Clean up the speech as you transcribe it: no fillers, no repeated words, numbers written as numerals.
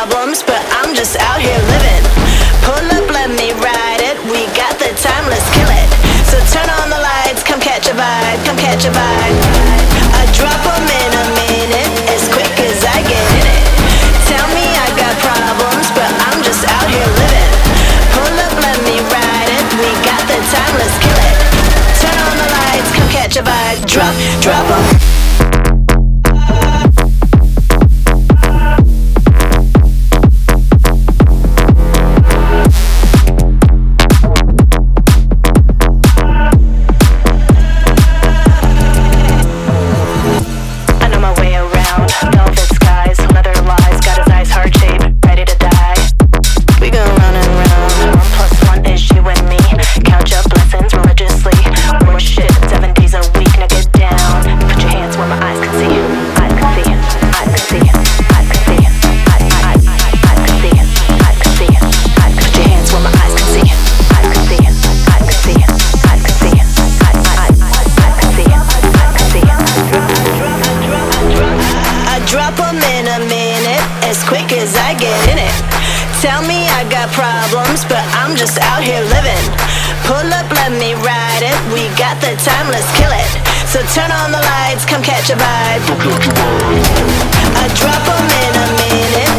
problems, but I'm just out here living. Pull up, let me ride it. We got the time, let's kill it. So turn on the lights, come catch a vibe, come catch a vibe. I drop 'em in a minute, as quick as I get in it. Tell me I got problems, but I'm just out here living. Pull up, let me ride it. We got the time, let's kill it. Turn on the lights, come catch a vibe. Drop 'em. Drop 'em in a minute, as quick as I get in it. Tell me I got problems, but I'm just out here living. Pull up, let me ride it. We got the time, let's kill it. So turn on the lights, come catch a vibe. I drop 'em in a minute,